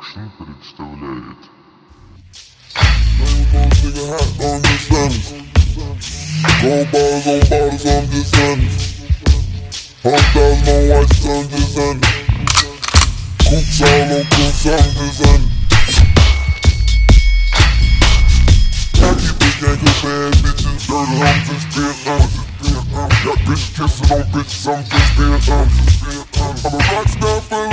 Production представляет. Nigga hot on the sun. Gold bars on bottles, I'm just honest. $100,000 on watches, I'm just honest. Coops all on coops, I'm just honest. I keep the gang of bad bitches dirty, I'm just being honest. Got bitches kissing on bitches, I'm just being honest. I'm a rock star for